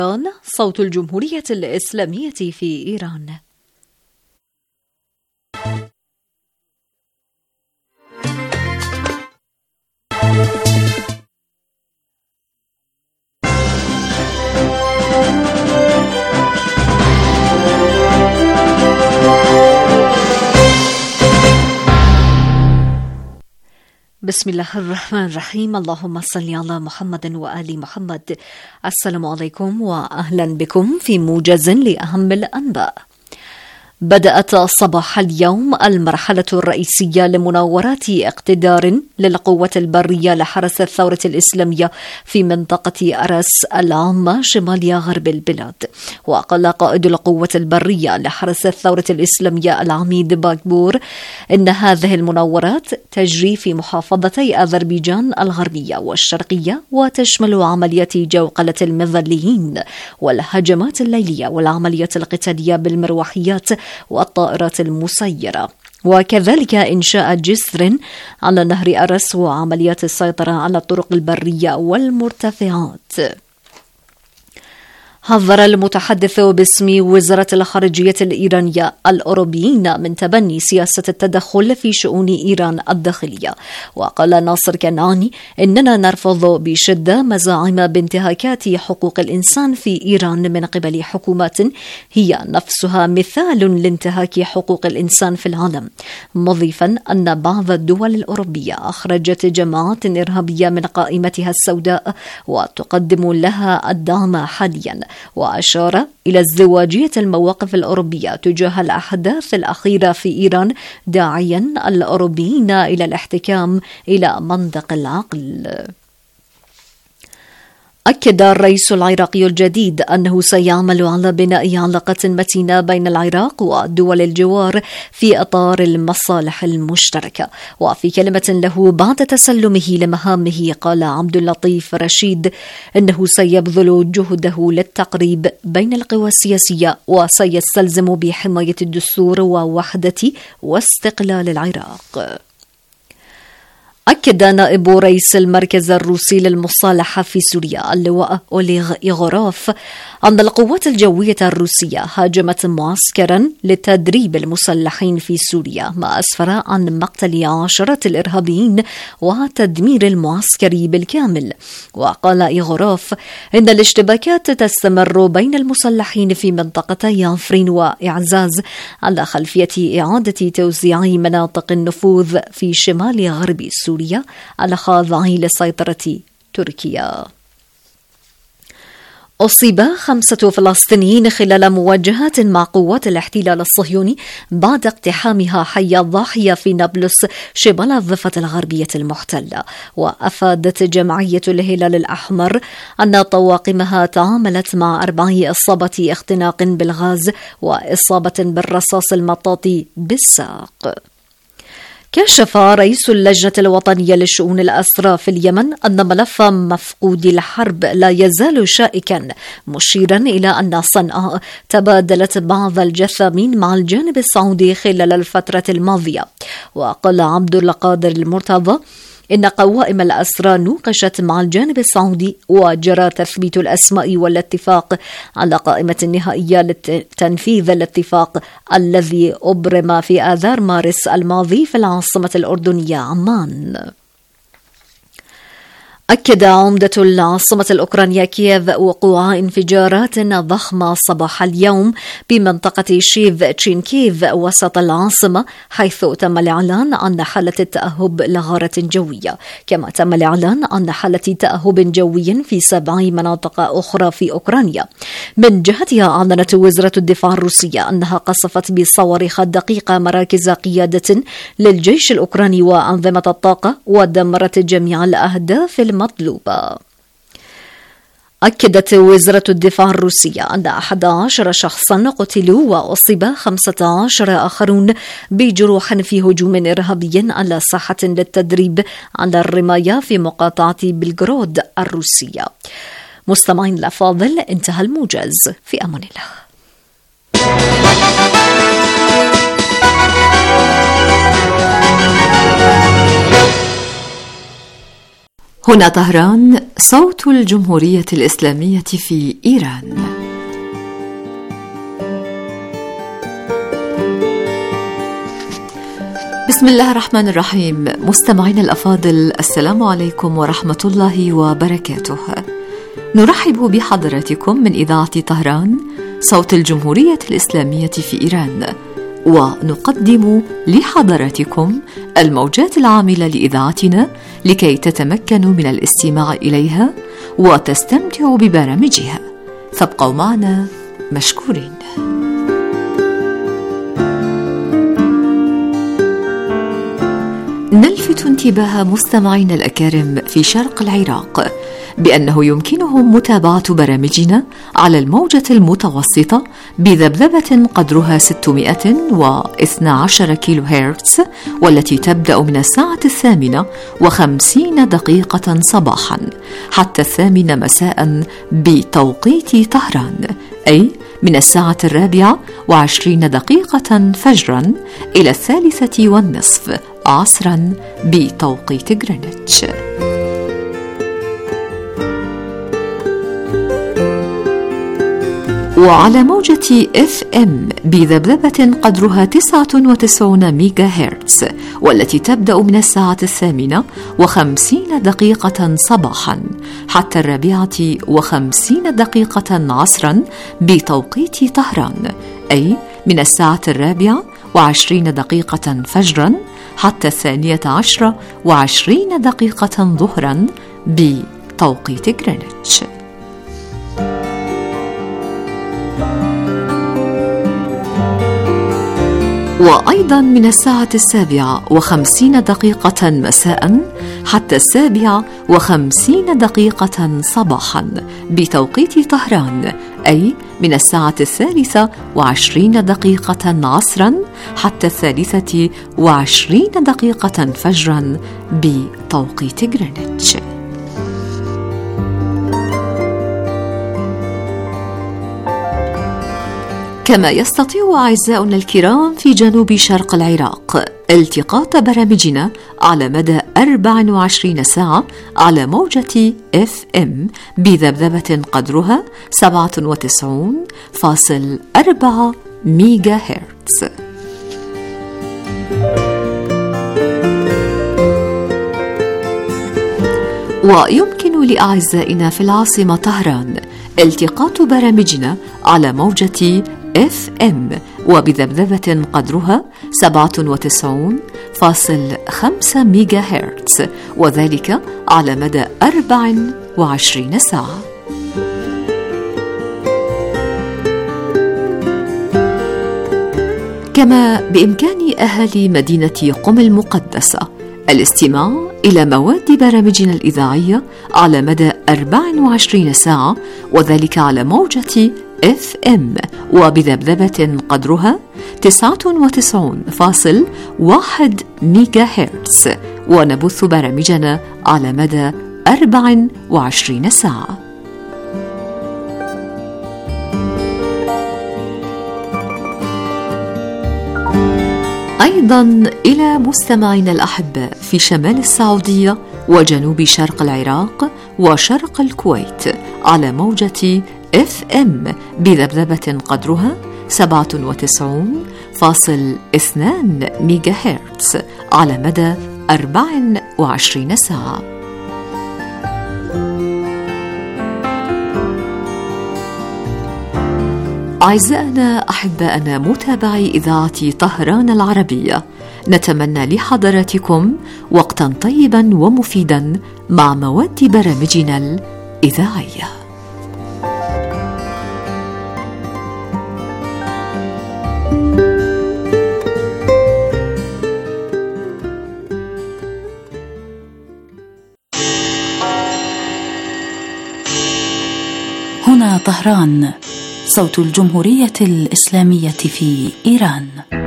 صوت الجمهورية الإسلامية في إيران. بسم الله الرحمن الرحيم. اللهم صل على محمد وآل محمد. السلام عليكم وأهلا بكم في موجز لأهم الأنباء. بدأت صباح اليوم المرحلة الرئيسية لمناورات اقتدار للقوة البرية لحرس الثورة الإسلامية في منطقة أرس العامة شمال غرب البلاد. وقال قائد القوة البرية لحرس الثورة الإسلامية العميد باكبور إن هذه المناورات تجري في محافظتي أذربيجان الغربية والشرقية، وتشمل عملية جوقلة المظليين والهجمات الليلية والعمليات القتالية بالمروحيات والطائرات المسيرة، وكذلك إنشاء جسر على نهر أرس وعمليات السيطرة على الطرق البرية والمرتفعات. حذر المتحدث باسم وزارة الخارجية الإيرانية الأوروبيين من تبني سياسة التدخل في شؤون إيران الداخلية. وقال ناصر كنعاني إننا نرفض بشدة مزاعم بانتهاكات حقوق الإنسان في إيران من قبل حكومات هي نفسها مثال لانتهاك حقوق الإنسان في العالم، مضيفا أن بعض الدول الأوروبية أخرجت جماعات إرهابية من قائمتها السوداء وتقدم لها الدعم حاليا. وأشار إلى ازدواجية المواقف الأوروبية تجاه الأحداث الأخيرة في إيران، داعيا الأوروبيين إلى الاحتكام إلى منطق العقل. أكد الرئيس العراقي الجديد أنه سيعمل على بناء علاقة متينة بين العراق ودول الجوار في إطار المصالح المشتركة. وفي كلمة له بعد تسلمه لمهامه قال عبد اللطيف رشيد إنه سيبذل جهده للتقريب بين القوى السياسية وسيستلزم بحماية الدستور ووحدة واستقلال العراق. أكد نائب رئيس المركز الروسي للمصالحة في سوريا اللواء أوليغ إيغوروف أن القوات الجوية الروسية هاجمت معسكرا لتدريب المسلحين في سوريا، ما أسفر عن مقتل عشرات الإرهابيين وتدمير المعسكر بالكامل. وقال إيغوروف إن الاشتباكات تستمر بين المسلحين في منطقتي عفرين وإعزاز على خلفية إعادة توزيع مناطق النفوذ في شمال غرب سوريا الخاضعة لسيطرة تركيا. أصيب 5 فلسطينيين خلال مواجهات مع قوات الاحتلال الصهيوني بعد اقتحامها حي الضاحية في نابلس شمال الضفة الغربية المحتلة. وأفادت جمعية الهلال الأحمر أن طواقمها تعاملت مع 4 إصابة اختناق بالغاز وإصابة بالرصاص المطاطي بالساق. كشف رئيس اللجنة الوطنية لشؤون الأسرى في اليمن أن ملف مفقودي الحرب لا يزال شائكا، مشيرا إلى أن صنعاء تبادلت بعض الجثامين مع الجانب السعودي خلال الفترة الماضية. وقال عبد القادر المرتضى إن قوائم الأسرى نوقشت مع الجانب السعودي وجرى تثبيت الأسماء والاتفاق على قائمة نهائية لتنفيذ الاتفاق الذي أبرم في آذار مارس الماضي في العاصمة الأردنية عمان. أكد عمدة العاصمة الأوكرانية كييف وقوع انفجارات ضخمة صباح اليوم بمنطقة شيف تشينكيف وسط العاصمة، حيث تم الإعلان عن حالة التأهب لغارة جوية. كما تم الإعلان عن حالة تأهب جوي في 7 مناطق أخرى في أوكرانيا. من جهتها أعلنت وزارة الدفاع الروسية أنها قصفت بصواريخ دقيقة مراكز قيادة للجيش الأوكراني وأنظمة الطاقة ودمرت جميع الأهداف المطلوبة. أكدت وزارة الدفاع الروسية أن 11 شخصا قتلوا وأصيب 15 آخرون بجروح في هجوم إرهابي على ساحة للتدريب على الرماية في مقاطعة بلغراد الروسية. مستمعين الأفاضل، انتهى الموجز. في أمان الله. هنا طهران، صوت الجمهورية الإسلامية في إيران. بسم الله الرحمن الرحيم. مستمعينا الأفاضل، السلام عليكم ورحمة الله وبركاته. نرحب بحضراتكم من إذاعة طهران صوت الجمهورية الإسلامية في إيران، ونقدم لحضراتكم الموجات العاملة لإذاعتنا لكي تتمكنوا من الاستماع إليها وتستمتعوا ببرامجها. فابقوا معنا مشكورين. نلفت انتباه مستمعينا الأكارم في شرق العراق بأنه يمكنهم متابعة برامجنا على الموجة المتوسطة بذبذبة قدرها 612 كيلو هرتز، والتي تبدأ من الساعة 8:50 صباحا حتى 8 مساء بتوقيت طهران، أي من الساعة 4:20 فجرا إلى 3:30 عصرا بتوقيت غرينتش. وعلى موجة FM بذبذبة قدرها 99 ميجا هرتز، والتي تبدأ من الساعة 8:50 صباحا حتى 4:50 عصرا بتوقيت طهران، أي من الساعة 4:20 فجرا حتى 12:20 ظهرا بتوقيت غرينتش. وأيضا من الساعة 7:50 مساء حتى 7:50 صباحا بتوقيت طهران، أي من الساعة 3:20 عصرا حتى 3:20 فجرا بتوقيت غرينتش. كما يستطيع أعزاؤنا الكرام في جنوب شرق العراق التقاط برامجنا على مدى 24 ساعة على موجة FM بذبذبة قدرها 97.4 ميجا هرتز. ويمكن لأعزائنا في العاصمة طهران التقاط برامجنا على موجة FM وبذبذبة قدرها 97.5 ميجا هرتز، وذلك على مدى 24 ساعة. كما بإمكان أهالي مدينة قم المقدسة الاستماع إلى مواد برامجنا الإذاعية على مدى 24 ساعة، وذلك على موجة FM وبذبذبة قدرها 99.1 ميجا هرتز، ونبث برامجنا على مدى 24 ساعة. أيضا إلى مستمعينا الأحباء في شمال السعودية وجنوب شرق العراق وشرق الكويت على موجة FM بذبذبة قدرها 97.2 ميجا هرتز على مدى 24 ساعة. أعزائنا أحبائنا متابعي إذاعة طهران العربية، نتمنى لحضراتكم وقتا طيبا ومفيدا مع مواد برامجنا الإذاعية. هنا طهران صوت الجمهورية الإسلامية في إيران.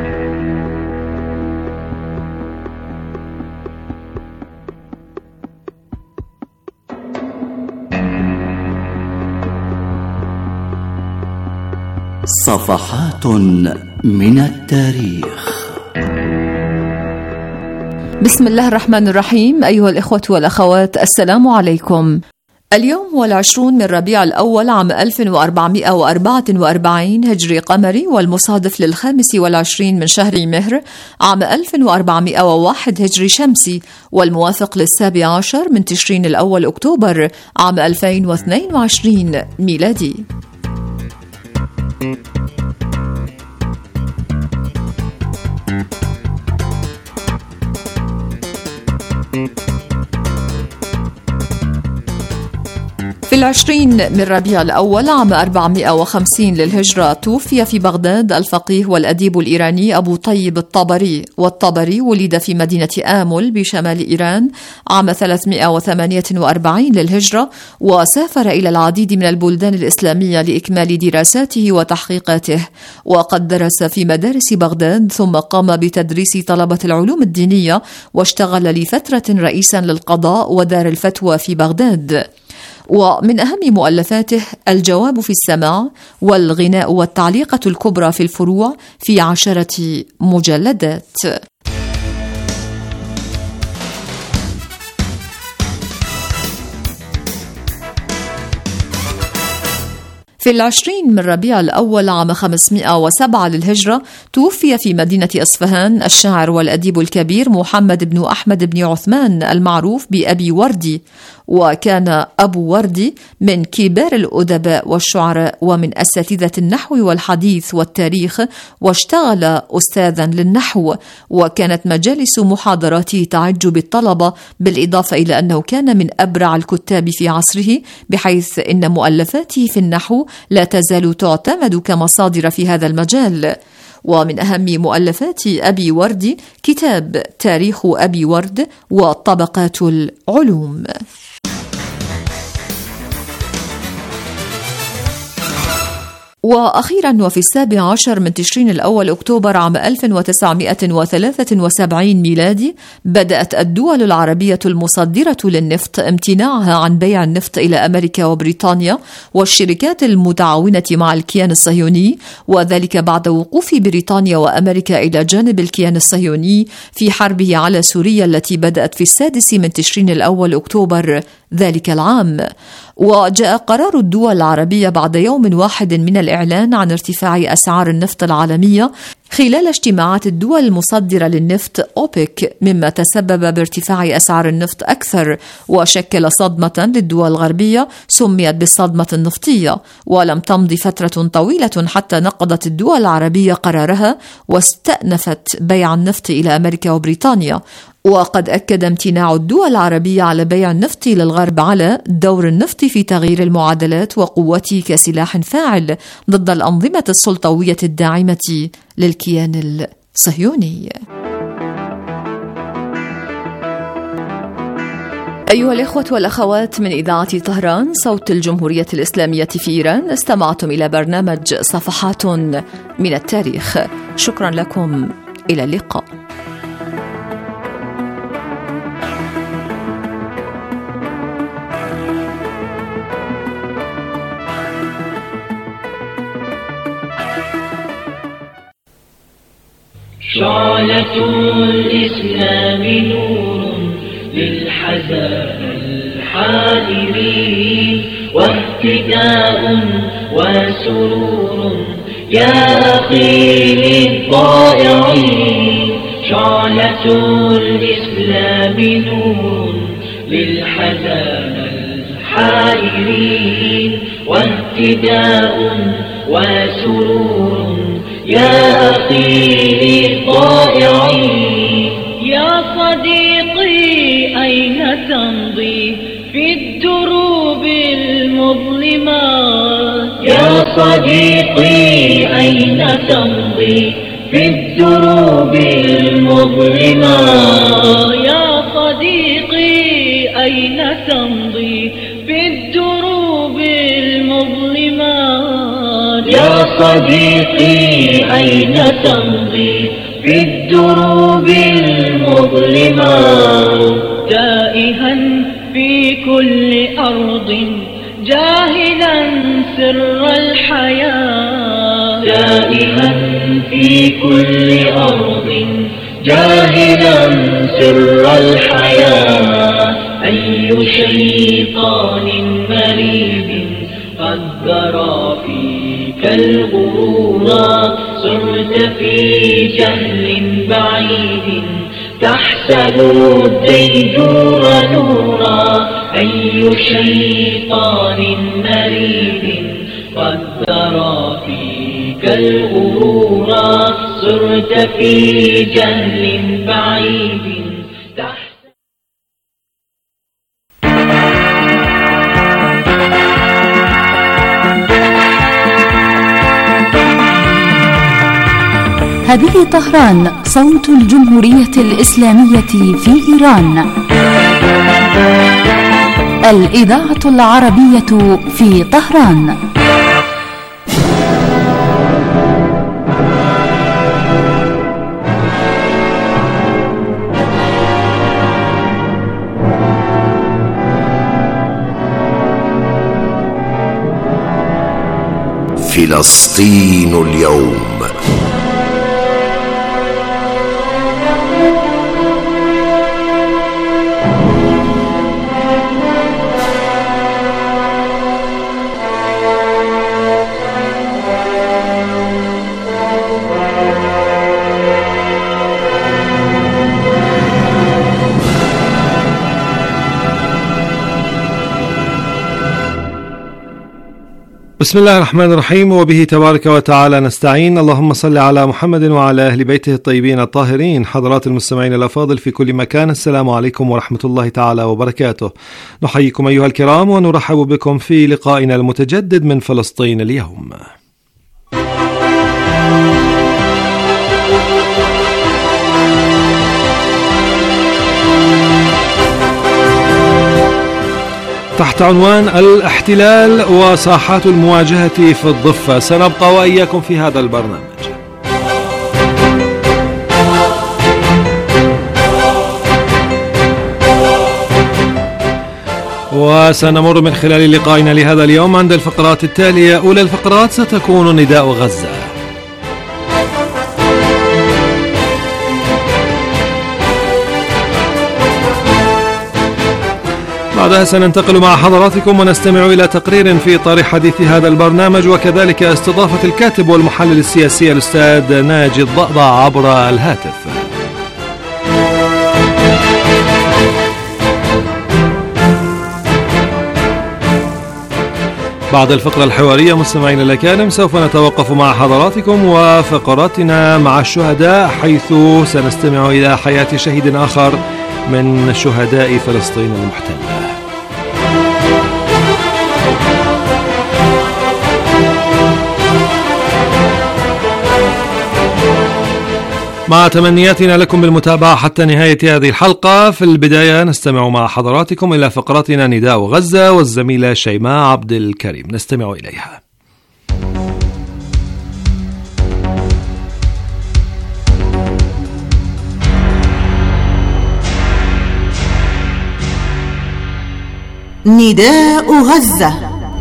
صفحات من التاريخ. بسم الله الرحمن الرحيم. أيها الإخوة والأخوات، السلام عليكم. اليوم هو 20 من ربيع الأول عام 1444 هجري قمري، والمصادف ل25 من شهر مهر عام 1401 هجري شمسي، والموافق ل17 من تشرين الأول أكتوبر عام 2022 ميلادي. في 20 من ربيع الأول عام 450 للهجرة توفي في بغداد الفقيه والأديب الإيراني أبو طيب الطبري، والطبري ولد في مدينة آمل بشمال إيران عام 348 للهجرة، وسافر إلى العديد من البلدان الإسلامية لإكمال دراساته وتحقيقاته، وقد درس في مدارس بغداد ثم قام بتدريس طلبة العلوم الدينية، واشتغل لفترة رئيسا للقضاء ودار الفتوى في بغداد. ومن أهم مؤلفاته الجواب في السماع والغناء والتعليقة الكبرى في الفروع في 10 مجلدات. في 20 من ربيع الأول عام 507 للهجرة توفي في مدينة أصفهان الشاعر والأديب الكبير محمد بن أحمد بن عثمان المعروف بأبي وردي، وكان أبو وردي من كبار الأدباء والشعراء ومن أساتذة النحو والحديث والتاريخ، واشتغل أستاذا للنحو، وكانت مجالس محاضراته تعج بالطلبة، بالإضافة إلى أنه كان من أبرع الكتاب في عصره، بحيث إن مؤلفاته في النحو لا تزال تعتمد كمصادر في هذا المجال. ومن أهم مؤلفات أبي وردي كتاب تاريخ أبي ورد وطبقات العلوم. وأخيرا وفي 17 من تشرين الأول أكتوبر عام 1973 ميلادي بدأت الدول العربية المصدرة للنفط امتناعها عن بيع النفط إلى أمريكا وبريطانيا والشركات المتعاونة مع الكيان الصهيوني، وذلك بعد وقوف بريطانيا وأمريكا إلى جانب الكيان الصهيوني في حربه على سوريا التي بدأت في 6 من تشرين الأول أكتوبر ذلك العام. وجاء قرار الدول العربية بعد يوم واحد من الإعلان عن ارتفاع أسعار النفط العالمية خلال اجتماعات الدول المصدرة للنفط أوبك، مما تسبب بارتفاع أسعار النفط أكثر، وشكل صدمة للدول الغربية سميت بالصدمة النفطية. ولم تمض فترة طويلة حتى نقضت الدول العربية قرارها واستأنفت بيع النفط إلى أمريكا وبريطانيا. وقد أكد امتناع الدول العربية على بيع النفط للغرب على دور النفط في تغيير المعادلات وقوته كسلاح فاعل ضد الأنظمة السلطوية الداعمة للكيان الصهيوني. أيها الإخوة والأخوات من إذاعة طهران صوت الجمهورية الإسلامية في إيران، استمعتم إلى برنامج صفحات من التاريخ. شكرا لكم، إلى اللقاء. شعلة الإسلام نور للحزان الحائرين، واهتداء وسرور يا أخي للضائعين. شعلة الإسلام نور للحزان الحائرين، واهتداء وسرور يا أخي للضائعين. يا صديقي أين تمضي في الدروب المظلمات؟ يا صديقي أين تمضي في الدروب المظلمات؟ يا صديقي أين تمضي في الدروب المظلمات؟ يا صديقي أين تمضي في الدروب المظلمات؟ تائها في كل أرض جاهلا سر الحياة، تائها في كل أرض جاهلا سر الحياة. أي شيطان مريد قد ذرى فيك الغرورا صرت في جهل بعيد تحسب الديجور نورا أي شيطان مريد قد ذرى فيك الغرورا صرت في جهل بعيد هذه طهران صوت الجمهورية الإسلامية في إيران. الإذاعة العربية في طهران. فلسطين اليوم. بسم الله الرحمن الرحيم، وبه تبارك وتعالى نستعين. اللهم صل على محمد وعلى أهل بيته الطيبين الطاهرين. حضرات المستمعين الأفاضل في كل مكان، السلام عليكم ورحمة الله تعالى وبركاته. نحييكم أيها الكرام ونرحب بكم في لقائنا المتجدد من فلسطين اليوم. تحت عنوان الاحتلال وساحات المواجهة في الضفة سنبقى وإياكم في هذا البرنامج. وسنمر من خلال لقائنا لهذا اليوم عند الفقرات التالية. أولى الفقرات ستكون نداء غزة، بعدها سننتقل مع حضراتكم ونستمع إلى تقرير في إطار حديث هذا البرنامج، وكذلك استضافة الكاتب والمحلل السياسي الأستاذ ناجي الضأضع عبر الهاتف. بعد الفقرة الحوارية مستمعين الأكارم سوف نتوقف مع حضراتكم وفقراتنا مع الشهداء، حيث سنستمع إلى حياة شهيد آخر من شهداء فلسطين المحتلة. مع تمنياتنا لكم بالمتابعة حتى نهاية هذه الحلقة. في البداية نستمع مع حضراتكم إلى فقرتنا نداء غزة والزميلة شيماء عبد الكريم، نستمع إليها. نداء غزة.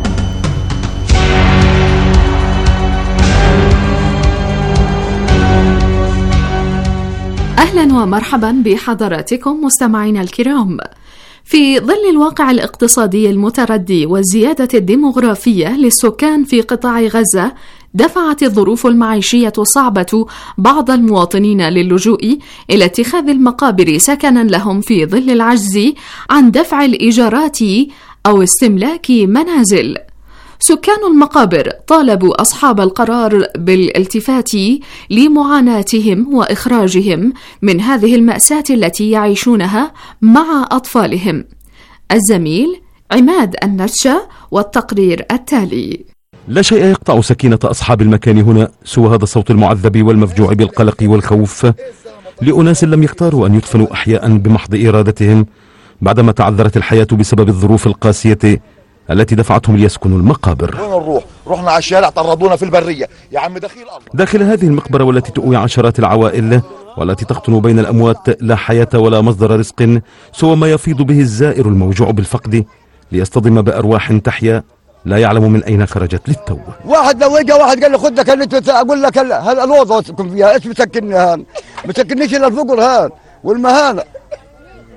أهلا ومرحبا بحضراتكم مستمعينا الكرام. في ظل الواقع الاقتصادي المتردي والزيادة الديموغرافية للسكان في قطاع غزة، دفعت الظروف المعيشية الصعبة بعض المواطنين للجوء إلى اتخاذ المقابر سكنا لهم في ظل العجز عن دفع الإيجارات أو استملاك منازل. سكان المقابر طالبوا أصحاب القرار بالالتفات لمعاناتهم وإخراجهم من هذه المأساة التي يعيشونها مع أطفالهم. الزميل عماد النرشة والتقرير التالي. لا شيء يقطع سكينة أصحاب المكان هنا سوى هذا الصوت المعذب والمفجوع بالقلق والخوف لأناس لم يختاروا أن يدفنوا أحياء بمحض إرادتهم بعدما تعذرت الحياة بسبب الظروف القاسية التي دفعتهم ليسكنوا المقابر. وين نروح؟ رحنا على الشارع، طردونا في البرية يا عم. داخل هذه المقبرة والتي تؤوي عشرات العوائل والتي تقطن بين الأموات لا حياة ولا مصدر رزق سوى ما يفيض به الزائر الموجوع بالفقد ليصطدم بأرواح تحيا لا يعلم من أين خرجت للتو. واحد لو اجى واحد قال لي خد لك اقول لك هذا الوضع اسكن فيها، ايش مسكنني هان؟ مسكنيش الا الفقر هان والمهانة.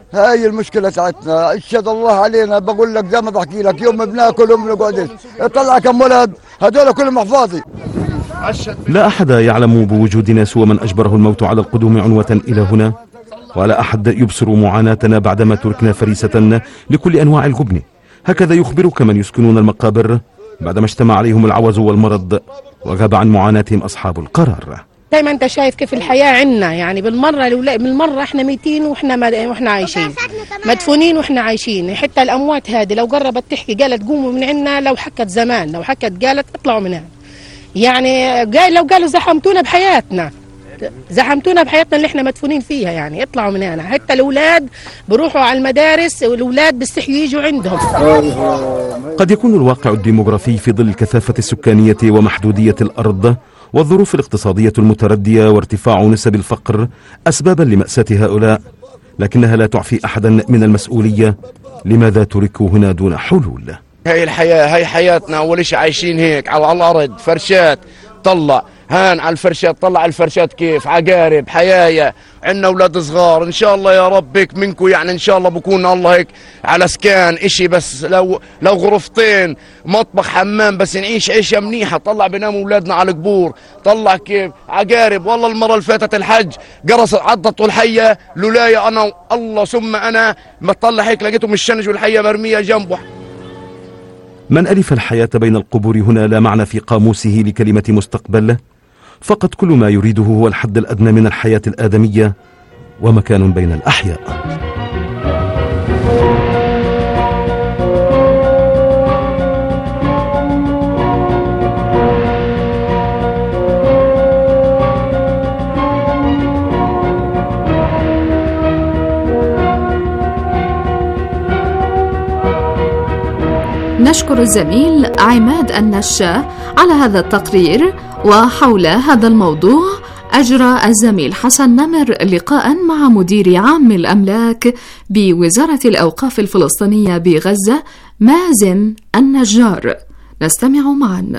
هاي المشكلة تاعتنا، اشهد الله علينا. بقول لك زي ما بحكي لك، يوم بناكل يوم بنقعد. طلع كم ولد هذول كلهم احفاظي. لا أحد يعلم بوجودنا سوى من أجبره الموت على القدوم عنوة إلى هنا، ولا أحد يبصر معاناتنا بعدما تركنا فريسة لكل أنواع الجبن. هكذا يخبرك من يسكنون المقابر بعدما اجتمع عليهم العوز والمرض وغاب عن معاناتهم أصحاب القرار. زي ما انت شايف كيف الحياة عنا، يعني بالمرة احنا ميتين واحنا عايشين، مدفونين واحنا عايشين. حتى الأموات هذه لو قربت تحكي قالت قوموا من عنا، لو حكت زمان، لو حكت قالت اطلعوا من هنا. يعني لو قالوا زحمتونا بحياتنا اللي احنا مدفونين فيها، يعني اطلعوا من هنا. حتى الأولاد بروحوا على المدارس والأولاد بيستحيوا يجوا عندهم. قد يكون الواقع الديموغرافي في ظل الكثافة السكانية ومحدودية الأرض والظروف الاقتصادية المتردية وارتفاع نسب الفقر أسبابا لمأساة هؤلاء، لكنها لا تعفي أحدا من المسؤولية. لماذا تركوا هنا دون حلول؟ هاي الحياة، هاي حياتنا. أول شيء عايشين هيك على الأرض، فرشات طلع هان على الفرشات، طلع على الفرشات كيف عقارب حيايا. عندنا أولاد صغار، إن شاء الله يا رب هيك منكم، يعني إن شاء الله بكون الله هيك على سكان إشي، بس لو غرفتين مطبخ حمام بس نعيش عيشة منيحة. طلع بنام أولادنا على القبور، طلع كيف عقارب. والله المرة اللي فاتت الحج قرصت عضته الحية لولايا أنا الله ثم أنا ما طلع هيك لقيتهم الشنج والحية مرمية جنبه. من ألف الحياة بين القبور هنا لا معنى في قاموسه لكلمة مستقبل، فقط كل ما يريده هو الحد الأدنى من الحياة الآدمية ومكان بين الأحياء. نشكر الزميل عماد النشا على هذا التقرير. وحول هذا الموضوع أجرى الزميل حسن نمر لقاء مع مدير عام الأملاك بوزارة الأوقاف الفلسطينية بغزة مازن النجار. نستمع معا.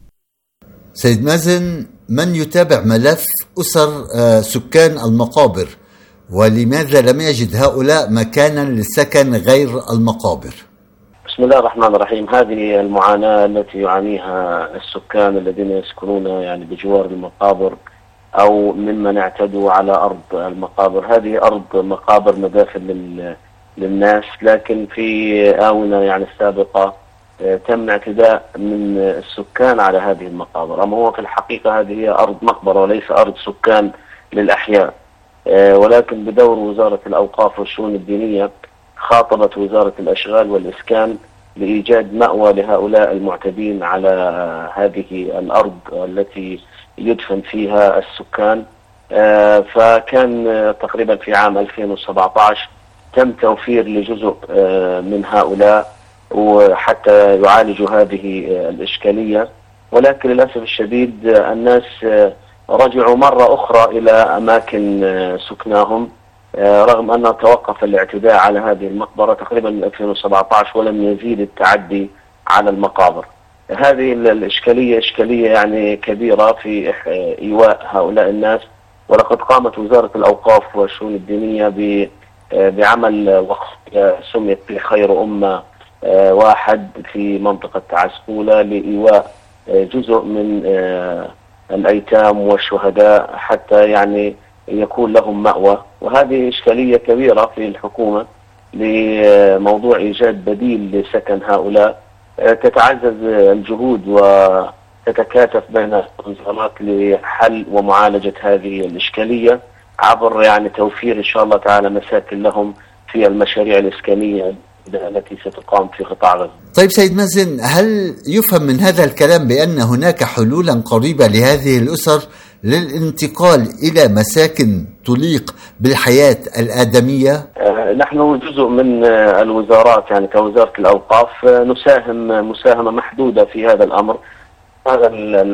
سيد مازن، من يتابع ملف أسر سكان المقابر، ولماذا لم يجد هؤلاء مكانا للسكن غير المقابر؟ بسم الله الرحمن الرحيم. هذه المعاناة التي يعانيها السكان الذين يسكنون يعني بجوار المقابر أو ممن اعتدوا على أرض المقابر. هذه أرض مقابر مدافن للناس، لكن في آونة يعني السابقة تم اعتداء من السكان على هذه المقابر. أما هو في الحقيقة هذه هي أرض مقبرة وليس أرض سكان للأحياء، ولكن بدور وزارة الأوقاف والشؤون الدينية خاطبت وزارة الأشغال والإسكان لإيجاد مأوى لهؤلاء المعتدين على هذه الأرض التي يدفن فيها السكان. فكان تقريبا في عام 2017 تم توفير لجزء من هؤلاء وحتى يعالجوا هذه الإشكالية، ولكن للأسف الشديد الناس رجعوا مرة أخرى إلى أماكن سكناهم رغم أن توقف الاعتداء على هذه المقبرة تقريبا من 2017 ولم يزيد التعدي على المقابر. هذه الإشكالية إشكالية يعني كبيرة في إيواء هؤلاء الناس، ولقد قامت وزارة الأوقاف والشؤون الدينية بعمل وقف سميت بخير أمة واحد في منطقة عسقولة لإيواء جزء من الأيتام والشهداء حتى يعني يكون لهم مأوى. وهذه إشكالية كبيرة في الحكومة لموضوع إيجاد بديل لسكن هؤلاء. تتعزز الجهود وتتكاتف بين الوزارات لحل ومعالجة هذه الإشكالية عبر يعني توفير إن شاء الله تعالى مساكن لهم في المشاريع الإسكانية التي ستقام في قطاع غزة. طيب سيد مازن، هل يفهم من هذا الكلام بأن هناك حلولا قريبة لهذه الأسر للانتقال إلى مساكن تليق بالحياة الآدمية؟ نحن جزء من الوزارات يعني كوزارة الأوقاف نساهم مساهمة محدودة في هذا الأمر. هذا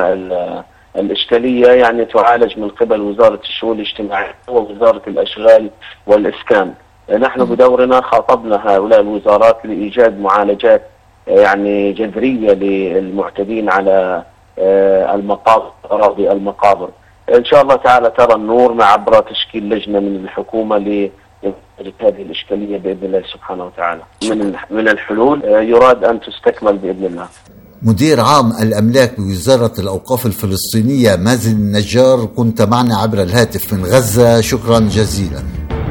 الإشكالية يعني تعالج من قبل وزارة الشؤون الاجتماعية ووزارة الأشغال والإسكان. نحن بدورنا خاطبنا هؤلاء الوزارات لإيجاد معالجات يعني جذرية للمعتدين على المقابر أراضي المقابر. إن شاء الله تعالى ترى النور مع عبر تشكيل لجنة من الحكومة ينتهك هذه الإشكالية بإذن الله سبحانه وتعالى. من الحلول يراد أن تستكمل بإذن الله. مدير عام الأملاك بوزارة الأوقاف الفلسطينية مازن النجار، كنت معنا عبر الهاتف من غزة، شكرا جزيلا.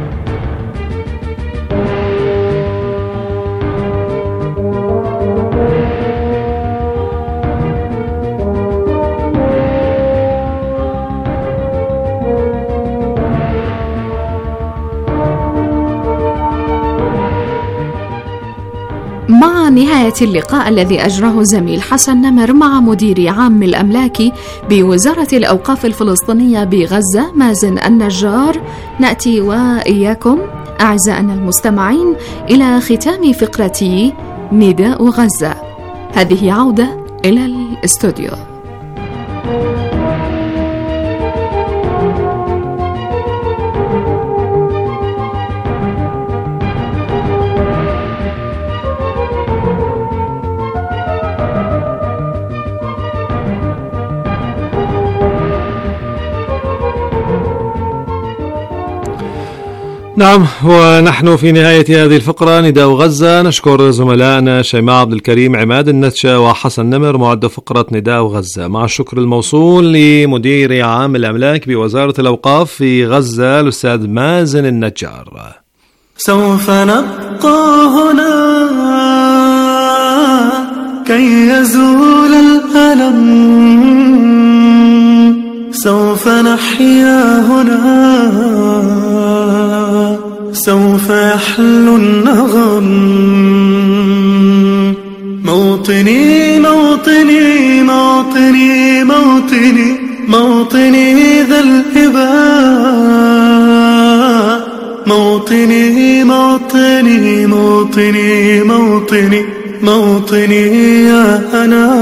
مع نهاية اللقاء الذي أجراه زميل حسن نمر مع مدير عام الأملاك بوزارة الأوقاف الفلسطينية بغزة مازن النجار، نأتي وإياكم أعزائنا المستمعين إلى ختام فقرة نداء غزة. هذه عودة إلى الاستوديو. نعم، ونحن في نهاية هذه الفقرة نداء غزة. نشكر زملائنا شيماء عبد الكريم، عماد النتشة، وحسن نمر معد فقرة نداء غزة، مع الشكر الموصول لمدير عام الأملاك بوزارة الأوقاف في غزة الأستاذ مازن النجار. سوف نبقى هنا كي يزول الألم، سوف نحيا هنا، سوف يحلو النغم. موطني موطني موطني موطني موطني ذا الهباء، موطني موطني موطني موطني موطني يا أنا.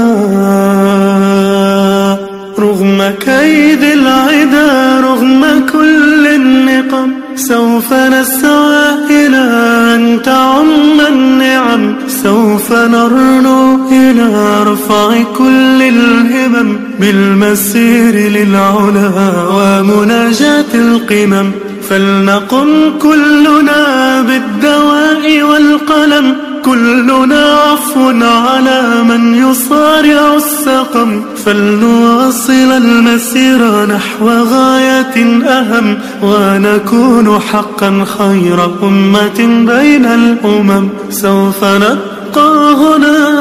رغم كيد العدا، رغم كل النقم، سوف نسعى إلى أن تعم النعم، سوف نرنو إلى رفع كل الهمم، بالمسير للعلا ومناجاة القمم. فلنقم كلنا بالدواء والقلم، كلنا عفو على من يصارع السقم. فلنواصل المسير نحو غاية أهم، ونكون حقا خير أمة بين الأمم. سوف نبقى هنا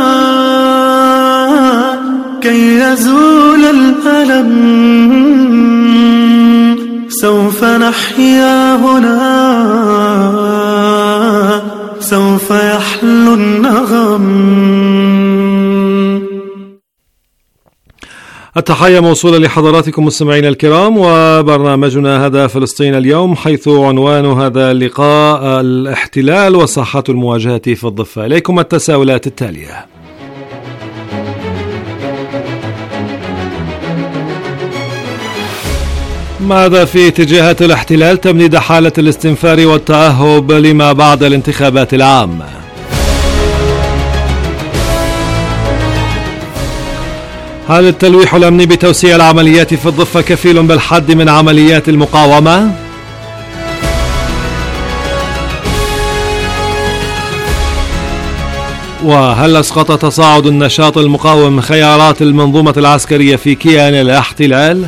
كي يزول الألم، سوف نحيا هنا، سوف يحلو النغم. التحية موصولة لحضراتكم مستمعينا الكرام، وبرنامجنا هذا فلسطين اليوم، حيث عنوان هذا اللقاء الاحتلال وساحات المواجهة في الضفة. إليكم التساؤلات التالية: ماذا في اتجاهات الاحتلال تمديد حالة الاستنفار والتأهب لما بعد الانتخابات العامة؟ هل التلويح الأمني بتوسيع العمليات في الضفة كفيل بالحد من عمليات المقاومة؟ وهل أسقط تصاعد النشاط المقاوم خيارات المنظومة العسكرية في كيان الاحتلال؟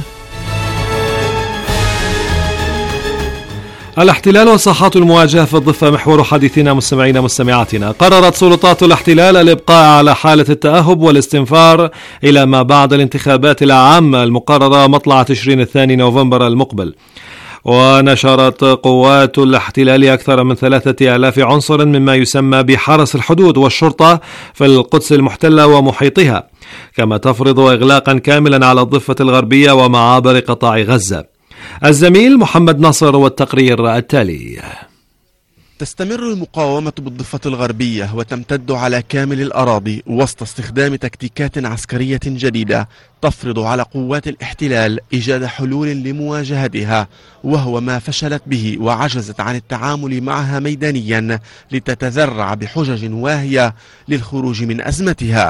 الاحتلال وساحات المواجهة في الضفة محور حديثنا مستمعينا مستمعاتنا. قررت سلطات الاحتلال الإبقاء على حالة التأهب والاستنفار إلى ما بعد الانتخابات العامة المقررة مطلع تشرين 2 نوفمبر المقبل. ونشرت قوات الاحتلال أكثر من 3000 عنصر مما يسمى بحرس الحدود والشرطة في القدس المحتلة ومحيطها، كما تفرض إغلاقا كاملا على الضفة الغربية ومعابر قطاع غزة. الزميل محمد نصر والتقرير التالي. تستمر المقاومة بالضفة الغربية وتمتد على كامل الأراضي وسط استخدام تكتيكات عسكرية جديدة تفرض على قوات الاحتلال إيجاد حلول لمواجهتها، وهو ما فشلت به وعجزت عن التعامل معها ميدانيا لتتذرع بحجج واهية للخروج من أزمتها.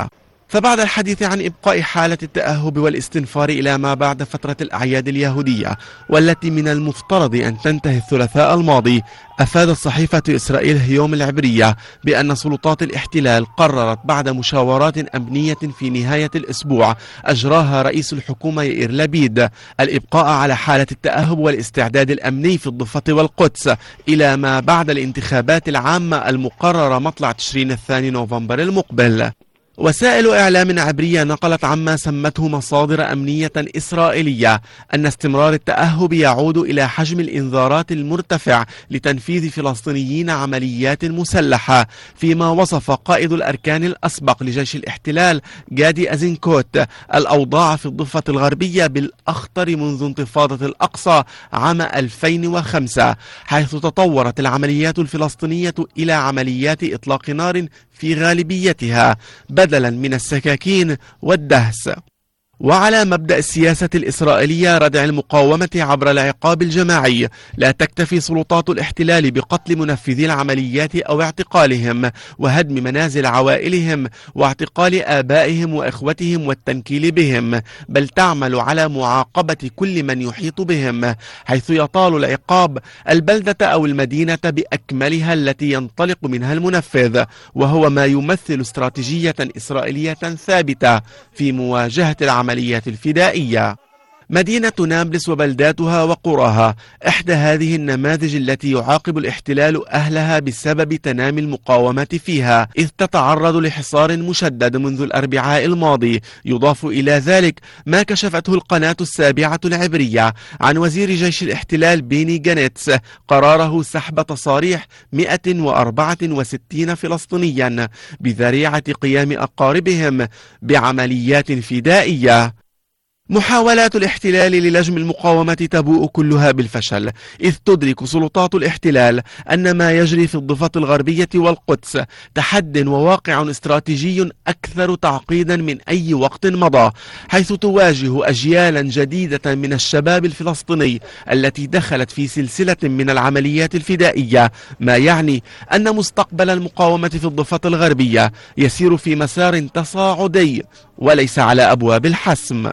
فبعد الحديث عن إبقاء حالة التأهب والاستنفار إلى ما بعد فترة الأعياد اليهودية والتي من المفترض أن تنتهي الثلاثاء الماضي، أفادت صحيفة إسرائيل هيوم العبرية بأن سلطات الاحتلال قررت بعد مشاورات أمنية في نهاية الأسبوع أجراها رئيس الحكومة يائير لبيد الإبقاء على حالة التأهب والاستعداد الأمني في الضفة والقدس إلى ما بعد الانتخابات العامة المقررة مطلع تشرين الثاني نوفمبر المقبل. وسائل إعلام عبرية نقلت عما سمته مصادر أمنية إسرائيلية أن استمرار التأهب يعود إلى حجم الإنذارات المرتفع لتنفيذ فلسطينيين عمليات مسلحة، فيما وصف قائد الأركان الأسبق لجيش الاحتلال جادي أزنكوت الأوضاع في الضفة الغربية بالأخطر منذ انتفاضة الأقصى عام 2005، حيث تطورت العمليات الفلسطينية إلى عمليات إطلاق نار في غالبيتها بدلا من السكاكين والدهس. وعلى مبدأ السياسة الإسرائيلية ردع المقاومة عبر العقاب الجماعي، لا تكتفي سلطات الاحتلال بقتل منفذي العمليات أو اعتقالهم وهدم منازل عوائلهم واعتقال آبائهم وإخوتهم والتنكيل بهم، بل تعمل على معاقبة كل من يحيط بهم، حيث يطال العقاب البلدة أو المدينة بأكملها التي ينطلق منها المنفذ، وهو ما يمثل استراتيجية إسرائيلية ثابتة في مواجهة العمليات الفدائية. مدينة نابلس وبلداتها وقراها إحدى هذه النماذج التي يعاقب الاحتلال أهلها بسبب تنامي المقاومة فيها، إذ تتعرض لحصار مشدد منذ الأربعاء الماضي. يضاف إلى ذلك ما كشفته القناة السابعة العبرية عن وزير جيش الاحتلال بيني جانيتس قراره سحب تصاريح 164 فلسطينيا بذريعة قيام أقاربهم بعمليات فدائية. محاولات الاحتلال للجم المقاومة تبوء كلها بالفشل، إذ تدرك سلطات الاحتلال أن ما يجري في الضفة الغربية والقدس تحد وواقع استراتيجي أكثر تعقيدا من أي وقت مضى، حيث تواجه أجيالا جديدة من الشباب الفلسطيني التي دخلت في سلسلة من العمليات الفدائية، ما يعني أن مستقبل المقاومة في الضفة الغربية يسير في مسار تصاعدي وليس على أبواب الحسم.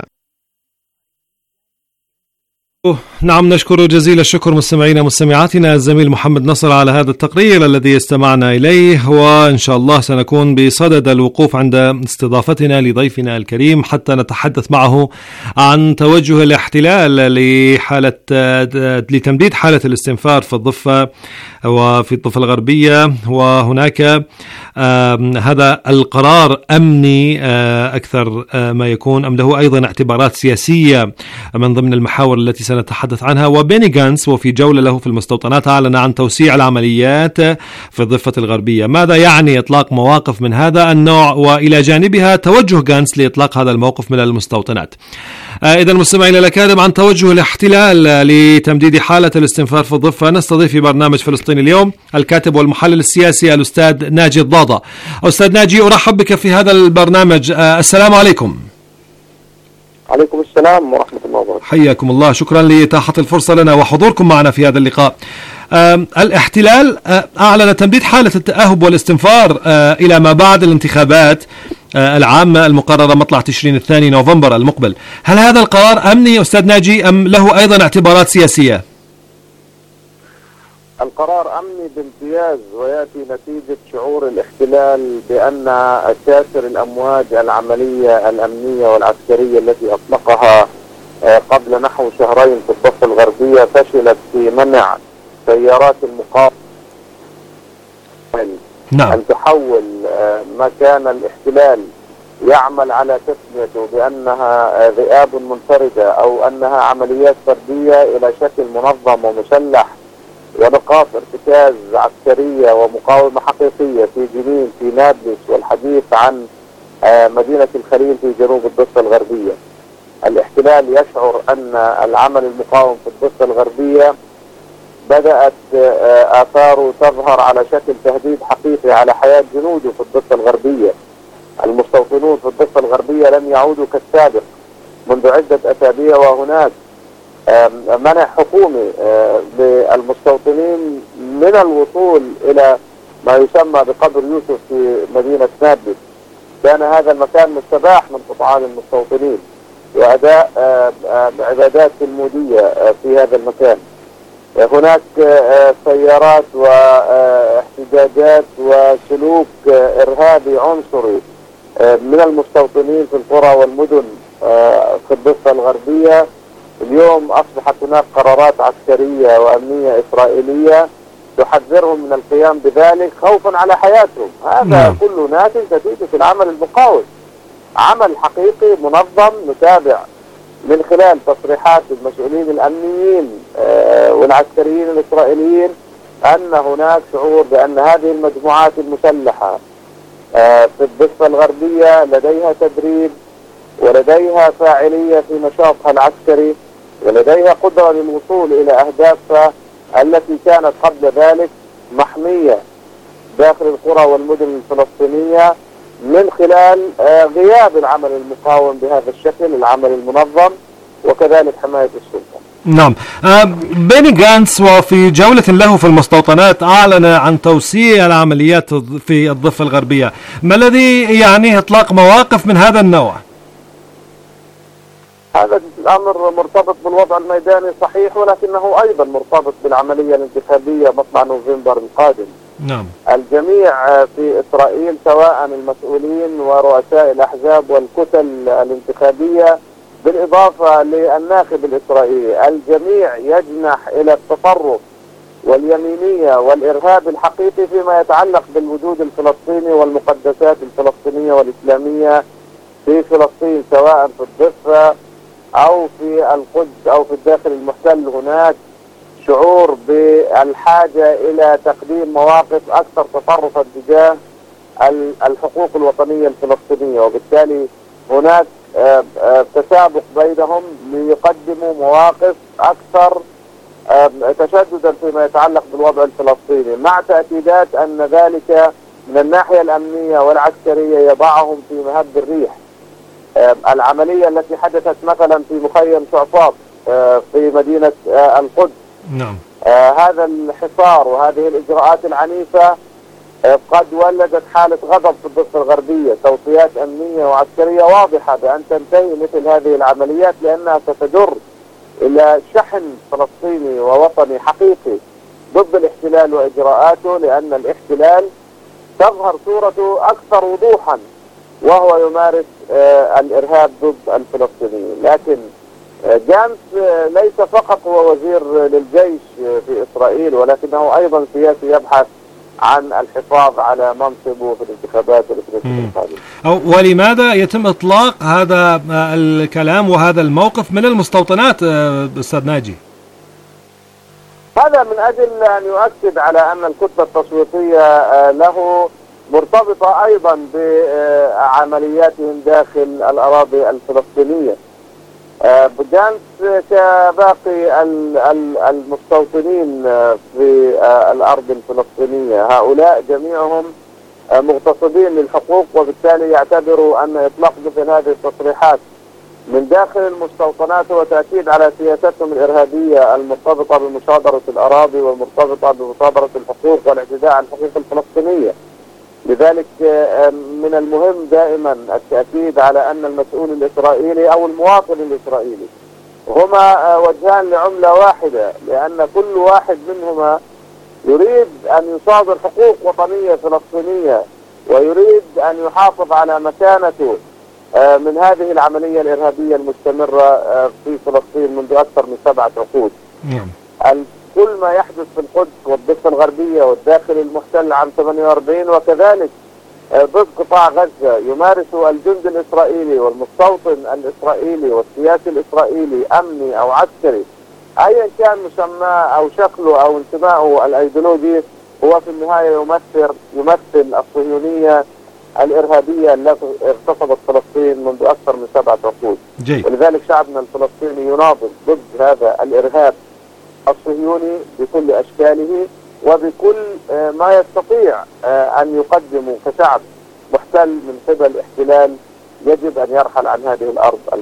نعم، نشكر جزيل الشكر مستمعينا مستمعاتنا الزميل محمد نصر على هذا التقرير الذي استمعنا إليه، وإن شاء الله سنكون بصدد الوقوف عند استضافتنا لضيفنا الكريم حتى نتحدث معه عن توجه الاحتلال لتمديد حالة الاستنفار في الضفة وفي الضفة الغربية، وهناك هذا القرار أمني أكثر ما يكون أم له أيضا اعتبارات سياسية من ضمن المحاور التي سنتحدث عنها. وبيني جانس وفي جولة له في المستوطنات أعلن عن توسيع العمليات في الضفة الغربية. ماذا يعني إطلاق مواقف من هذا النوع، وإلى جانبها توجه جانس لإطلاق هذا الموقف من المستوطنات؟ إذا مستمعينا الأكارم، عن توجه الاحتلال لتمديد حالة الاستنفار في الضفة نستضيف في برنامج فلسطين اليوم الكاتب والمحلل السياسي الأستاذ ناجي الضاضة. أستاذ ناجي، أرحب بك في هذا البرنامج. السلام عليكم. عليكم السلام ورحمة الله وبركاته. حياكم الله، شكرا لإتاحة الفرصة لنا وحضوركم معنا في هذا اللقاء. الاحتلال أعلن تمديد حالة التأهب والاستنفار إلى ما بعد الانتخابات العامة المقررة مطلع تشرين الثاني نوفمبر المقبل. هل هذا القرار أمني أستاذ ناجي أم له أيضا اعتبارات سياسية؟ القرار أمني بامتياز، ويأتي نتيجة شعور الاحتلال بأن كاسر الأمواج العملية الأمنية والعسكرية التي أطلقها قبل نحو شهرين في الضفة الغربية فشلت في منع سيارات المقاومة أن تحول ما كان الاحتلال يعمل على تسميته بأنها ذئاب منفردة أو أنها عمليات فردية إلى شكل منظم ومسلح ونقاط ارتكاز عسكرية ومقاومة حقيقية في جنين في نابلس، والحديث عن مدينة الخليل في جنوب الضفة الغربية. الاحتلال يشعر أن العمل المقاوم في الضفة الغربية بدأت آثاره تظهر على شكل تهديد حقيقي على حياة جنوده في الضفة الغربية. المستوطنون في الضفة الغربية لم يعودوا كالسابق منذ عدة أسابيع، وهناك منع حكومي للمستوطنين من الوصول إلى ما يسمى بقبر يوسف في مدينة نابلس كان هذا المكان مستباح من قطعان المستوطنين وأداء عبادات تلمودية في هذا المكان. هناك سيارات واحتجاجات وسلوك إرهابي عنصري من المستوطنين في القرى والمدن في الضفة الغربية. اليوم أصبحت هناك قرارات عسكرية وأمنية إسرائيلية تحذرهم من القيام بذلك خوفا على حياتهم. هذا كله ناتج نتيجة العمل المقاوم، عمل حقيقي منظم نتابع من خلال تصريحات المسؤولين الأمنيين والعسكريين الإسرائيليين أن هناك شعور بأن هذه المجموعات المسلحة في الضفة الغربية لديها تدريب ولديها فاعلية في نشاطها العسكري ولديها قدرة للوصول إلى أهدافها التي كانت قبل ذلك محمية داخل القرى والمدن الفلسطينية من خلال غياب العمل المقاوم بهذا الشكل، العمل المنظم، وكذلك حماية السلطة. نعم. بيني جانتس وفي جولة له في المستوطنات أعلن عن توسيع العمليات في الضفة الغربية. ما الذي يعنيه إطلاق مواقف من هذا النوع؟ هذا الأمر مرتبط بالوضع الميداني صحيح، ولكنه أيضا مرتبط بالعملية الانتخابية مطلع نوفمبر القادم. نعم. الجميع في إسرائيل سواء المسؤولين ورؤساء الأحزاب والكتل الانتخابية بالإضافة للناخب الإسرائيلي، الجميع يجنح إلى التطرف واليمينية والإرهاب الحقيقي فيما يتعلق بالوجود الفلسطيني والمقدسات الفلسطينية والإسلامية في فلسطين سواء في الضفة أو في القدس أو في الداخل المحتل. هناك شعور بالحاجة إلى تقديم مواقف أكثر تطرفا تجاه الحقوق الوطنية الفلسطينية، وبالتالي هناك تسابق بينهم ليقدموا مواقف أكثر تشددا فيما يتعلق بالوضع الفلسطيني، مع تأكيدات أن ذلك من الناحية الأمنية والعسكرية يضعهم في مهب الريح. العملية التي حدثت مثلا في مخيم شعفاط في مدينة القدس، نعم. هذا الحصار وهذه الإجراءات العنيفة قد ولدت حالة غضب في الضفة الغربية، توصيات أمنية وعسكرية واضحة بأن تنتهي مثل هذه العمليات لأنها ستجر إلى شحن فلسطيني ووطني حقيقي ضد الاحتلال وإجراءاته، لأن الاحتلال تظهر صورته أكثر وضوحا وهو يمارس الإرهاب ضد الفلسطينيين. لكن جانس ليس فقط هو وزير للجيش في إسرائيل، ولكنه أيضا سياسي يبحث عن الحفاظ على منصبه في الانتخابات القادمة. ولماذا يتم إطلاق هذا الكلام وهذا الموقف من المستوطنات أستاذ ناجي؟ هذا من أجل أن يؤكد على أن الكتلة التصويتية له مرتبطة أيضا بعملياتهم داخل الأراضي الفلسطينية. جانس كباقي المستوطنين في الأرض الفلسطينية، هؤلاء جميعهم مغتصبين للحقوق، وبالتالي يعتبروا أن إطلاق مثل هذه التصريحات من داخل المستوطنات هو تأكيد على سياستهم الإرهابية المرتبطة بمصادرة الأراضي والمرتبطة بمصادرة الحقوق والاعتداء على الحقوق الفلسطينية. لذلك من المهم دائما التأكيد على أن المسؤول الإسرائيلي أو المواطن الإسرائيلي هما وجهان لعملة واحدة، لأن كل واحد منهما يريد أن يصادر حقوق وطنية فلسطينية ويريد أن يحافظ على مكانته من هذه العملية الإرهابية المستمرة في فلسطين منذ أكثر من 7 عقود. كل ما يحدث في القدس والضفة الغربية والداخل المحتل عام 48 وكذلك ضد قطاع غزة يمارس الجند الإسرائيلي والمستوطن الإسرائيلي والسياسي الإسرائيلي أمني أو عسكري أيا كان مسماه أو شكله أو انتمائه الأيديولوجي، هو في النهاية يمثل الصهيونية الإرهابية التي اغتصبت فلسطين منذ أكثر من 7 عقود. ولذلك شعبنا الفلسطيني يناضل ضد هذا الإرهاب الصهيوني بكل أشكاله وبكل ما يستطيع أن يقدمه كشعب محتل من قبل احتلال يجب أن يرحل عن هذه الأرض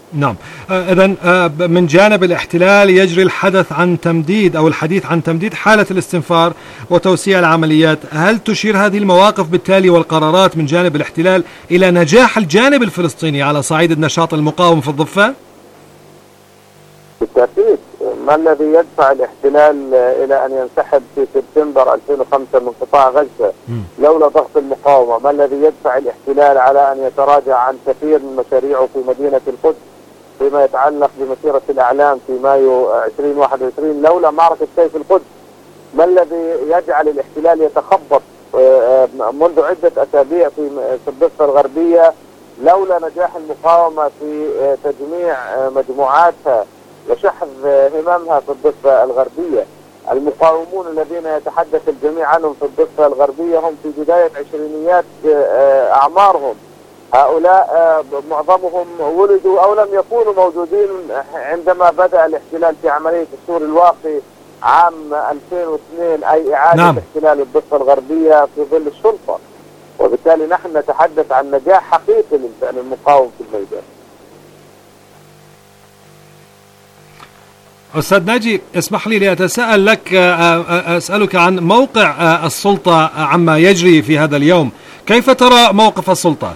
نعم. إذن من جانب الاحتلال يجري الحديث عن تمديد حالة الاستنفار وتوسيع العمليات. هل تشير هذه المواقف بالتالي والقرارات من جانب الاحتلال إلى نجاح الجانب الفلسطيني على صعيد النشاط المقاوم في الضفة؟ بالتأكيد. ما الذي يدفع الاحتلال إلى أن ينسحب في سبتمبر 2005 من قطاع غزة لولا ضغط المقاومة؟ ما الذي يدفع الاحتلال على أن يتراجع عن كثير من مشاريعه في مدينة القدس فيما يتعلق بمسيرة الأعلام في مايو 2021 لولا معركة سيف القدس؟ ما الذي يجعل الاحتلال يتخبط منذ عدة أسابيع في الضفة الغربية لولا نجاح المقاومة في تجميع مجموعاتها وشحذ هممها في الضفة الغربية؟ المقاومون الذين يتحدث الجميع عنهم في الضفة الغربية هم في بداية عشرينيات أعمارهم. هؤلاء معظمهم ولدوا أو لم يكونوا موجودين عندما بدأ الاحتلال في عملية السور الواقي عام 2002، أي إعادة احتلال الضفة الغربية في ظل السلطة. وبالتالي نحن نتحدث عن نجاح حقيقي للمقاوم في الميدان. أستاذ ناجي، اسمح لي أسألك عن موقع السلطة عما يجري في هذا اليوم. كيف ترى موقف السلطة؟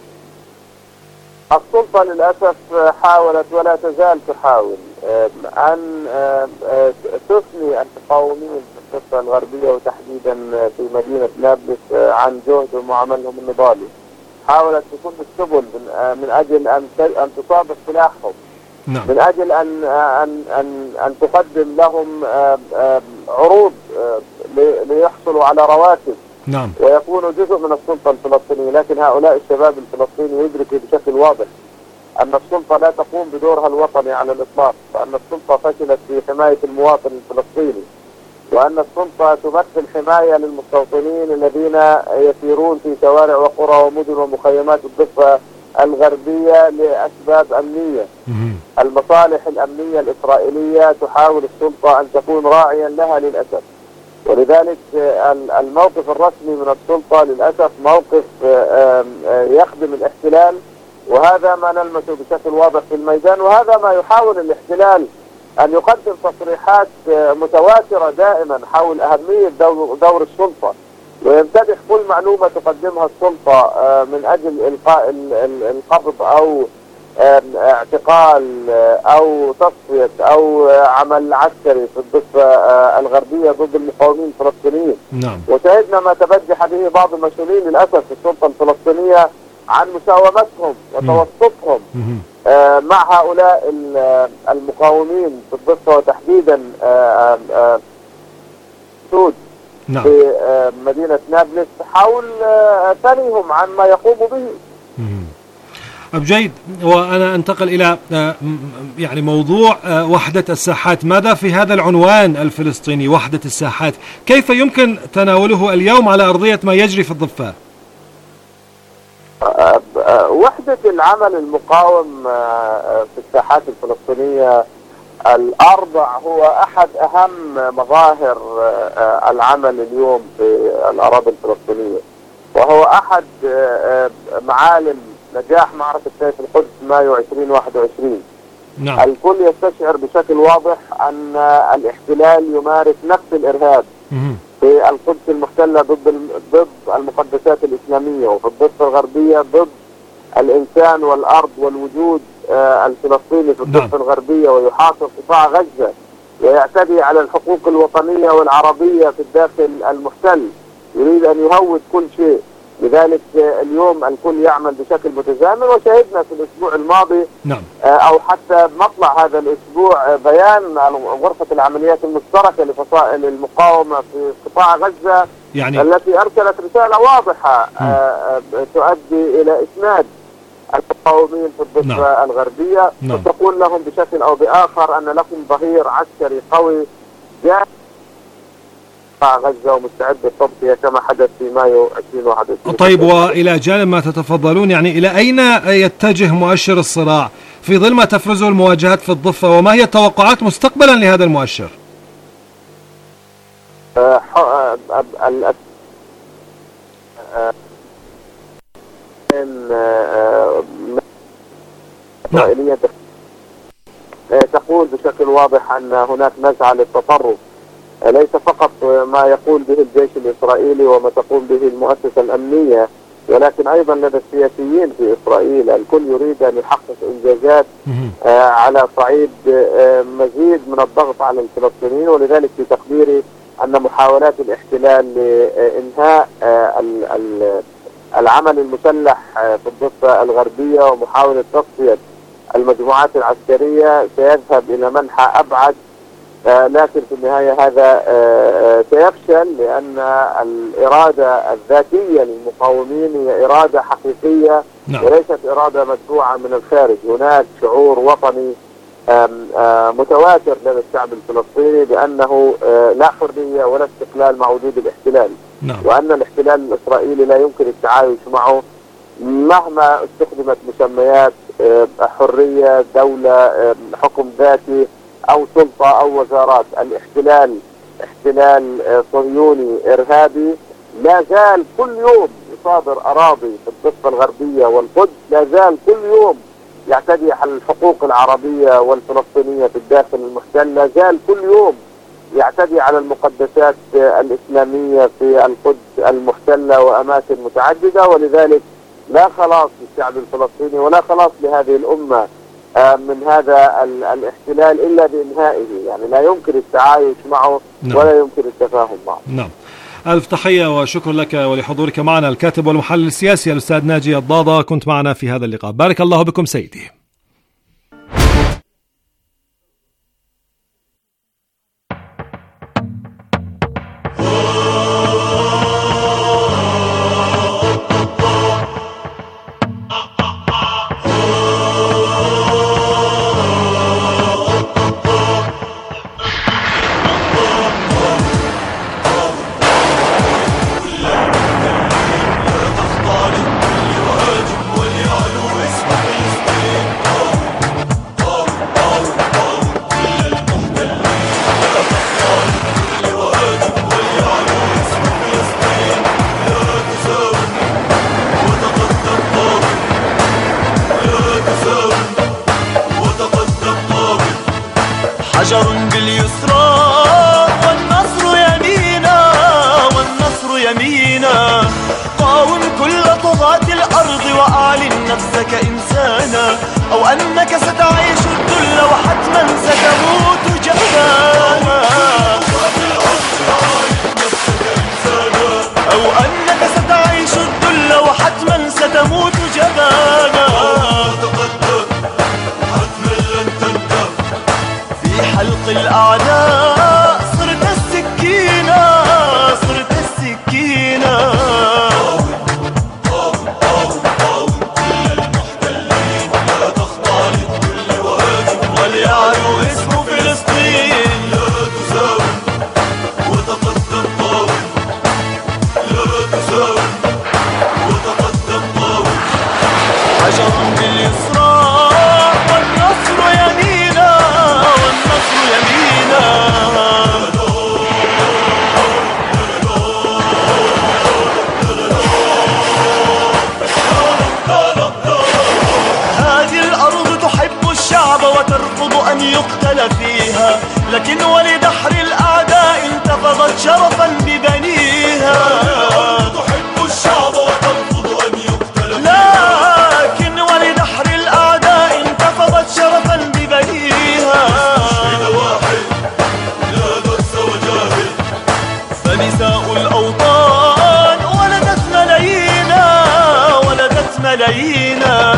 السلطة للأسف حاولت ولا تزال تحاول أن تثني المقاومين في الضفة الغربية وتحديدا في مدينة نابلس عن جهدهم وعملهم النضالي. حاولت بكل السبل من أجل أن تصابح سلاحهم، من أجل أن تقدم لهم عروض ليحصلوا على رواتب ويكونوا جزء من السلطة الفلسطينية. لكن هؤلاء الشباب الفلسطيني يدركوا بشكل واضح أن السلطة لا تقوم بدورها الوطني على الإطلاق، وأن السلطة فشلت في حماية المواطن الفلسطيني، وأن السلطة تمثل حماية للمستوطنين الذين يسيرون في شوارع وقرى ومدن ومخيمات الضفة الغربية لأسباب أمنية. المصالح الأمنية الإسرائيلية تحاول السلطة أن تكون راعيا لها للأسف، ولذلك الموقف الرسمي من السلطة للأسف موقف يخدم الاحتلال، وهذا ما نلمسه بشكل واضح في الميدان. وهذا ما يحاول الاحتلال أن يقدم تصريحات متواترة دائما حول أهمية دور السلطة، ويمتدح كل معلومة تقدمها السلطة من أجل إلقاء القبض أو اعتقال أو تصفية أو عمل عسكري في الضفة الغربية ضد المقاومين الفلسطينيين. وشاهدنا ما تبجح به بعض المسؤولين للأسف في السلطة الفلسطينية عن مساومتهم وتوسطهم مع هؤلاء المقاومين في الضفة وتحديدا سود في مدينة نابلس حول ثنيهم عن ما يقوم به. جيد. وأنا أنتقل إلى يعني موضوع وحدة الساحات. ماذا في هذا العنوان الفلسطيني وحدة الساحات؟ كيف يمكن تناوله اليوم على أرضية ما يجري في الضفة؟ وحدة العمل المقاوم في الساحات الفلسطينية الأربع هو أحد أهم مظاهر العمل اليوم في الأراضي الفلسطينية، وهو أحد معالم نجاح معركة سيف القدس مايو 2021. الكل يستشعر بشكل واضح أن الاحتلال يمارس نفس الإرهاب في القدس المحتلة ضد المقدسات الإسلامية، وفي الضفة الغربية ضد الإنسان والأرض والوجود الفلسطيني في الضفة الغربية، ويحاصر قطاع غزة ويعتدي على الحقوق الوطنية والعربية في الداخل المحتل، يريد أن يهود كل شيء. لذلك اليوم الكل يعمل بشكل متزامن، وشاهدنا في الأسبوع الماضي أو حتى مطلع هذا الأسبوع بيان غرفة العمليات المشتركة لفصائل المقاومة في قطاع غزة التي أرسلت رسالة واضحة تؤدي إلى إسناد المقاومين في الضفة الغربية، وتقول لهم بشكل أو بآخر أن لكم ظهير عسكري قوي جاء غزة ومستعد للتغطية كما حدث في مايو 2021. طيب، وإلى جانب ما تتفضلون، يعني إلى أين يتجه مؤشر الصراع في ظل ما تفرزه المواجهات في الضفة، وما هي التوقعات مستقبلا لهذا المؤشر؟ إسرائيلية تقول بشكل واضح أن هناك نزعة للتطرف، ليس فقط ما يقول به الجيش الإسرائيلي وما تقوم به المؤسسة الأمنية، ولكن أيضا لدى السياسيين في إسرائيل. الكل يريد أن يحقق إنجازات على صعيد مزيد من الضغط على الفلسطينيين، ولذلك في تقديري أن محاولات الاحتلال لإنهاء العمل المسلح في الضفة الغربية ومحاولة تصفية المجموعات العسكرية سيذهب إلى منحى أبعد، لكن في النهاية هذا سيفشل، لأن الإرادة الذاتية للمقاومين هي إرادة حقيقية وليست إرادة مدفوعة من الخارج. هناك شعور وطني متواتر لدى الشعب الفلسطيني بأنه لا حرية ولا استقلال مع وجود الاحتلال، وأن الاحتلال الإسرائيلي لا يمكن التعايش معه مهما استخدمت مسميات حرية، دولة، حكم ذاتي أو سلطة أو وزارات. الاحتلال احتلال صهيوني إرهابي لا زال كل يوم يصادر أراضي في الضفة الغربية والقدس، لا زال كل يوم يعتدي على الحقوق العربية والفلسطينية في الداخل المحتل، لا زال كل يوم يعتدي على المقدسات الإسلامية في القدس المحتلة وأماكن متعددة. ولذلك لا خلاص للشعب الفلسطيني ولا خلاص لهذه الأمة من هذا الاحتلال إلا بإنهائه، يعني لا يمكن التعايش معه ولا يمكن التفاهم معه. نعم. ألف تحية وشكر لك ولحضورك معنا الكاتب والمحلل السياسي الأستاذ ناجي الضاضة، كنت معنا في هذا اللقاء. بارك الله بكم سيدي. حجر باليسرى والنصر يمينا، والنصر يمينا. قاوم كل طغاة الأرض وأعلن نفسك إنسانا، أو أنك ستعيش الذل وحتما ستموت جبانا، أو أنك ستعيش الذل وحتما ستموت جبانا. حلق الأعداء صرت السكينة، صرت السكينة. كل المحتلين لا تخضع لكل واجب، وليعلو اسم فلسطين. لا تساوم وتقدم قاوم، لا تساوم وتقدم قاوم. حجر باليسرى والنصر يمينا، والنصر يمينا. هذه الأرض تحب الشعب وترفض أن يقتل فيها، لكن ولدحر الأعداء انتفضت شرفا ببنيها. تحب الشعب وترفض أن يقتل فيها، لكن ولدحر الأعداء انتفضت شرفا ببنيها. فنساء الأوطان ولدت ملايينا، ولدت ملايينا.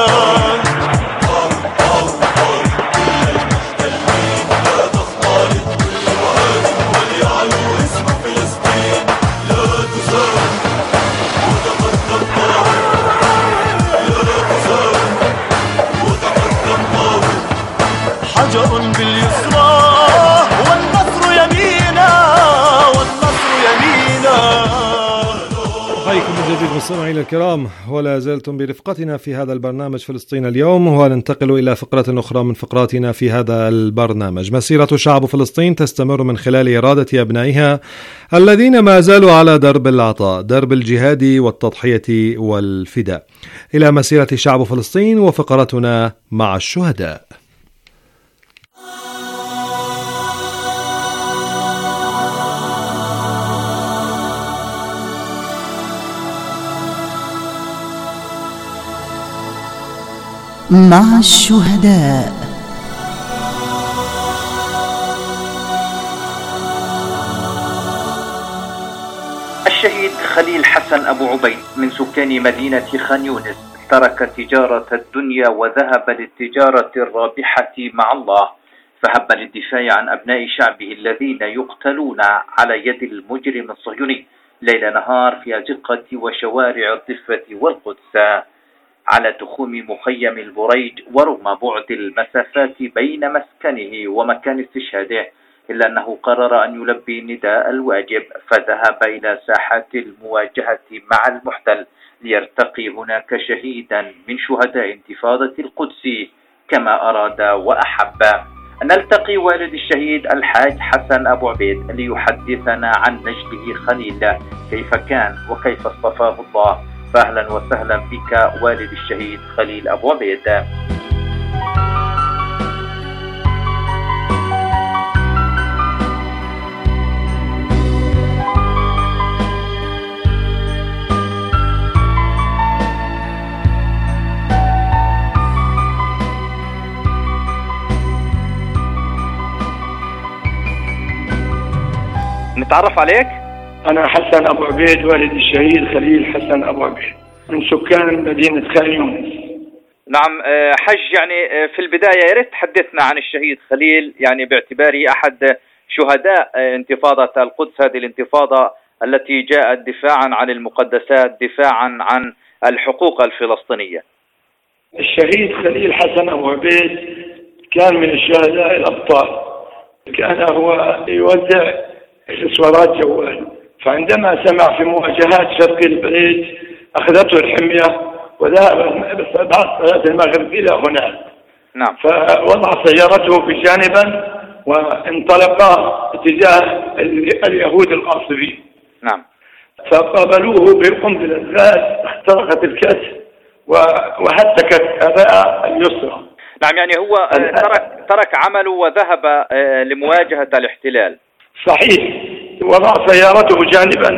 حجر باليسرى والنصر يمينا، والنصر يمينا. أحييكم من جديد مستمعينا الكرام، ولا زلتم برفقتنا في هذا البرنامج فلسطين اليوم، وننتقل إلى فقرة أخرى من فقراتنا في هذا البرنامج. مسيرة شعب فلسطين تستمر من خلال إرادة أبنائها الذين ما زالوا على درب العطاء، درب الجهاد والتضحية والفداء، إلى مسيرة شعب فلسطين وفقرتنا مع الشهداء. مع الشهداء. الشهيد خليل حسن أبو عبيد من سكان مدينة خان يونس ترك تجارة الدنيا وذهب للتجارة الرابحة مع الله، فهب للدفاع عن أبناء شعبه الذين يقتلون على يد المجرم الصهيوني ليل نهار في أزقة وشوارع الضفة والقدس على تخوم مخيم البريج، ورغم بعد المسافات بين مسكنه ومكان استشهاده إلا أنه قرر أن يلبي نداء الواجب، فذهب إلى ساحات المواجهة مع المحتل ليرتقي هناك شهيدا من شهداء انتفاضة القدس كما أراد وأحب. نلتقي والد الشهيد الحاج حسن أبو عبيد ليحدثنا عن نجده خليل، كيف كان وكيف اصطفاه الله. فأهلا وسهلا بك والد الشهيد خليل أبو عبيد. نتعرف عليك؟ أنا حسن أبو عبيد والد الشهيد خليل حسن أبو عبيد من سكان مدينة خان يونس. نعم حج، يعني في البداية يا ريت تحدثنا عن الشهيد خليل، يعني باعتباره أحد شهداء انتفاضة القدس، هذه الانتفاضة التي جاءت دفاعا عن المقدسات، دفاعا عن الحقوق الفلسطينية. الشهيد خليل حسن أبو عبيد كان من الشهداء الأبطال، كان هو يوزع إكسسوارات جوال، فعندما سمع في مواجهات شرق البريج أخذته الحمية وذهب بعد صلاة المغرب إلى هناك. نعم. فوضع سيارته بجانبا وانطلق اتجاه اليهود الغاصبين. نعم. فقابلوه بقنبلة غاز اخترقت الكتف وهتكت الرئة اليسرى. نعم، يعني هو ترك عمله وذهب لمواجهة الاحتلال. صحيح، وضع سيارته جانبا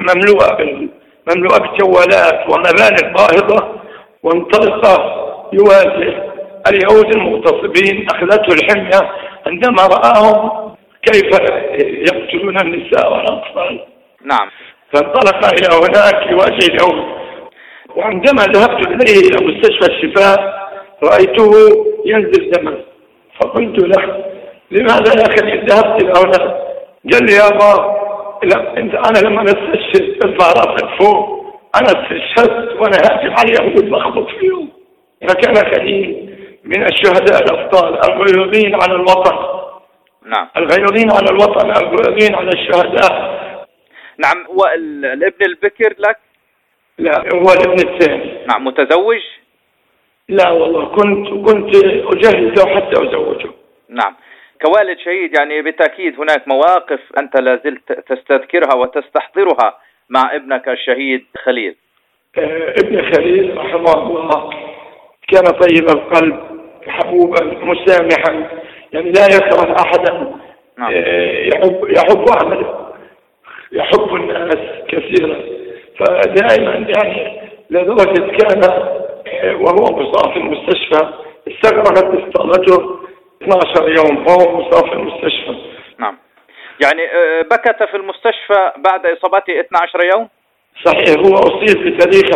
مملوءة بجوالات ومبالغ باهظة وانطلق يواجه اليهود المغتصبين. أخذته الحمية عندما رآهم كيف يقتلون النساء والأطفال. نعم. فانطلق إلى هناك يواجه اليهود، وعندما ذهبت إليه إلى مستشفى الشفاء رأيته ينزل دما، فقلت له لماذا يا أخي ذهبت إلى هناك؟ قال لي يا أبا أنا لما استشهد ارفع راسك فوق، أنا استشهدت وأنا هاجم على اليهود بخبط فيهم. فكان خليل من الشهداء الأبطال الغيورين على الوطن. نعم. الغيورين على الوطن، الغيورين على الشهداء. نعم. هو الابن البكر لك؟ لا، هو الابن الثاني. نعم. متزوج؟ لا والله، كنت أجهزه حتى أزوجه. نعم. كوالد شهيد يعني بالتأكيد هناك مواقف أنت لازلت تستذكرها وتستحضرها مع ابنك الشهيد خليل. ابن خليل رحمه الله كان طيب القلب، حبوبا مسامحا، يعني لا يكره أحدا. نعم. يحب عمله، يحب الناس كثيرا، فدائما يعني لدرجة كان وهو مصاب في المستشفى استغرقت استضافته 12 يوم وهو مصاب في المستشفى. نعم. يعني بكت في المستشفى بعد إصابته 12 يوم؟ صحيح، هو أصيب بتاريخ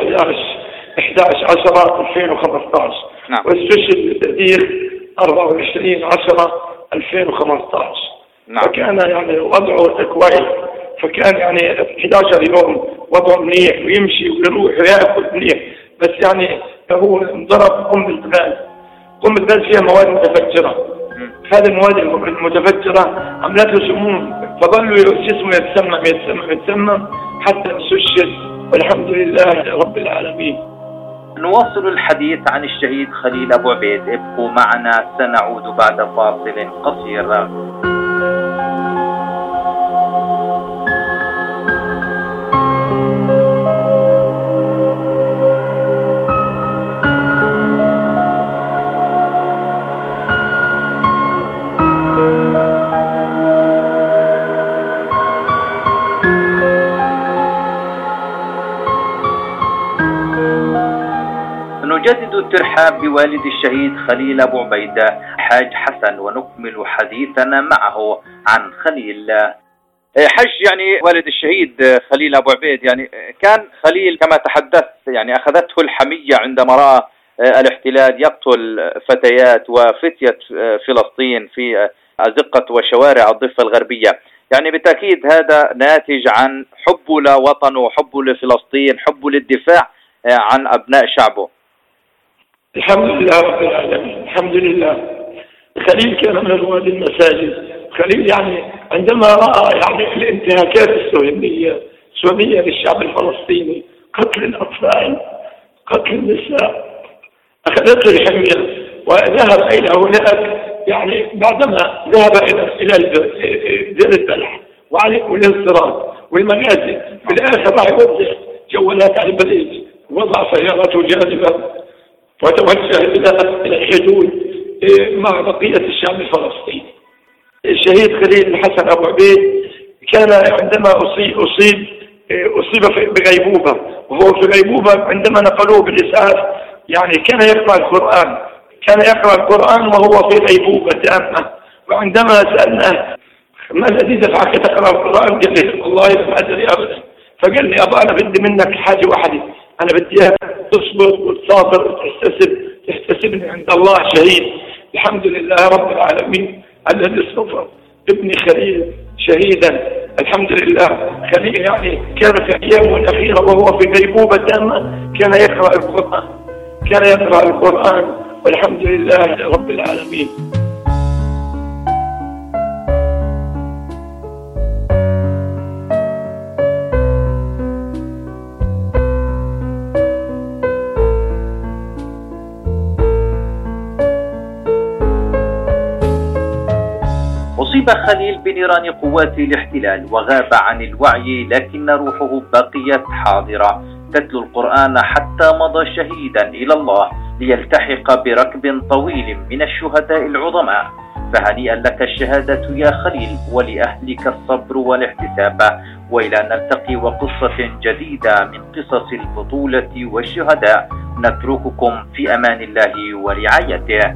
11/10/2015. نعم. واستشهد بتاريخ 24/10/2015. نعم. فكان يعني وضعه كويس، فكان يعني 11 يوم وضعه منيح ويمشي ويروح ويأكل منيح، بس يعني هو انضرب قنبلة غاز. قنبلة غاز فيها مواد متفجرة، هذه المواد المتفجرة عملته سموم، فظل جسمه يتسمم حتى استشهد، والحمد لله رب العالمين. نواصل الحديث عن الشهيد خليل أبو عبيد، ابقوا معنا، سنعود بعد فاصل قصير. نجدد الترحيب نرحب بوالد الشهيد خليل أبو عبيد حاج حسن ونكمل حديثنا معه عن خليل. حج، يعني والد الشهيد خليل أبو عبيد، يعني كان خليل كما تحدث يعني أخذته الحمية عندما رأى الاحتلال يقتل فتيات وفتية فلسطين في أزقة وشوارع الضفة الغربية. يعني بالتأكيد هذا ناتج عن حبه لوطنه، حبه لفلسطين، حبه للدفاع عن أبناء شعبه. الحمد لله رب العالمين، الحمد لله. خليل كان من رواد المساجد. خليل يعني عندما رأى يعني الانتهاكات الصهيونية للشعب الفلسطيني، قتل الأطفال، قتل النساء، أخذته الحمية وذهب إلى هناك. يعني بعدما ذهب إلى دير البلح والانصراف والمنازل، في الآخر راح يوزع جوالات على البليد، وضع سيارته جانبا وتوجه إلى الحدود مع بقية الشعب الفلسطيني. الشهيد خليل الحسن أبو عبيد كان عندما أصيب بغيبوبة، وهو في غيبوبة عندما نقلوه بالإسعاف يعني كان يقرأ القرآن وهو في غيبوبة تامة. وعندما سألناه ما الذي دفعك تقرأ القرآن؟ قال لي والله لم أدري أبدا. فقال لي أبا أنا بدي منك حاجة واحدة، أنا بدي إياك تصبر وتصابر وتحتسبني عند الله شهيد. الحمد لله رب العالمين الذي اصطفى ابني خليل شهيدا. الحمد لله. خليل يعني كان في أيامه الأخيرة وهو في غيبوبة تامة كان يقرأ القرآن والحمد لله رب العالمين. أصيب خليل بنيران قوات الاحتلال وغاب عن الوعي، لكن روحه بقيت حاضرة تتلو القرآن حتى مضى شهيدا إلى الله ليلتحق بركب طويل من الشهداء العظماء. فهنيئا لك الشهادة يا خليل، ولأهلك الصبر والاحتساب، وإلى أن نلتقي وقصة جديدة من قصص البطولة والشهداء. نترككم في أمان الله ورعايته.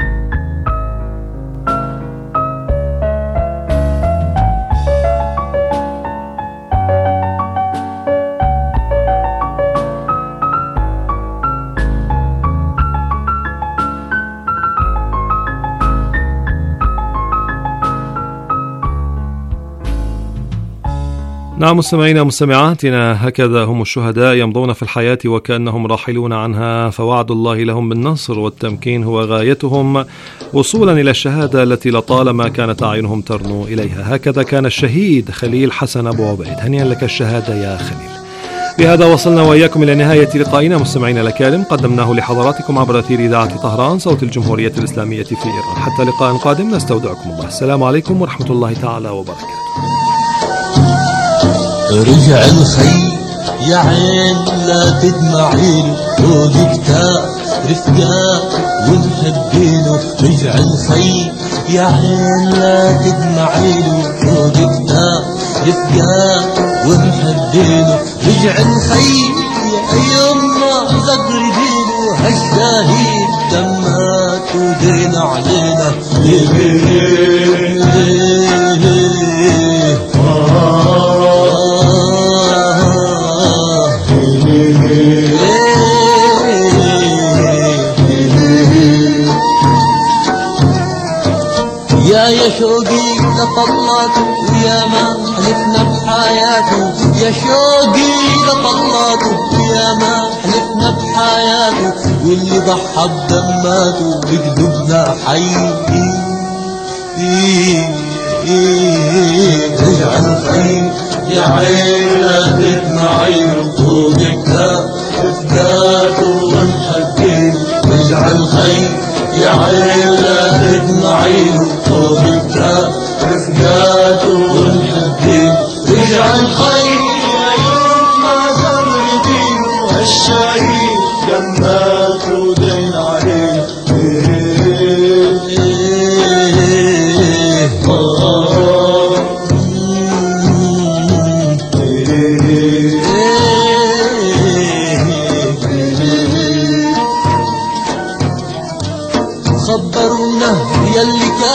نعم مستمعينا ومستمعاتنا، هكذا هم الشهداء يمضون في الحياة وكأنهم راحلون عنها، فوعد الله لهم بالنصر والتمكين هو غايتهم وصولا إلى الشهادة التي لطالما كانت أعينهم ترنو إليها. هكذا كان الشهيد خليل حسن أبو عبيد. هنيئا لك الشهادة يا خليل. بهذا وصلنا وإياكم إلى نهاية لقائنا مستمعينا الأكارم، قدمناه لحضراتكم عبر أثير إذاعة طهران صوت الجمهورية الإسلامية في إيران. حتى لقاء قادم نستودعكم الله. السلام عليكم ورحمة الله تعالى وبركاته. رجع الخي يا عين لا تدمعيله، فوق كتاب رفقاء ومحبينه. رجع الخي يا عين لا تدمعيله، فوق كتاب رفقاء ومحبينه. رجع الخي يا يما غربينه، هالشهيد دمات ودين علينا. يا شوقي لطلاته ويا ما حلفنا بحياته، يا شوقي لطلاته ويا ما حلفنا بحياته، واللي ضحى بدماته بقلوبنا حي. رجع الخير يا عين لا تدمعيله، فوق كتاب رفقاته ونحبينه. رجع الخير يا عين لا تدمعيله، فوق كتاب رفقاته ونحبينه. رجع الخير يا يما غربينه، هالشهيد دماته دين علينا.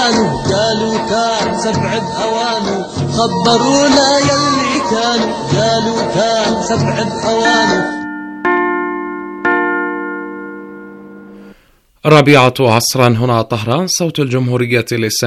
بأوانه، قالوا كان 7 بأوانه، خبرونا يلي كانوا، قالوا كان 7 بأوانه. 4 عصرا هنا طهران، صوت الجمهورية الإسلامية.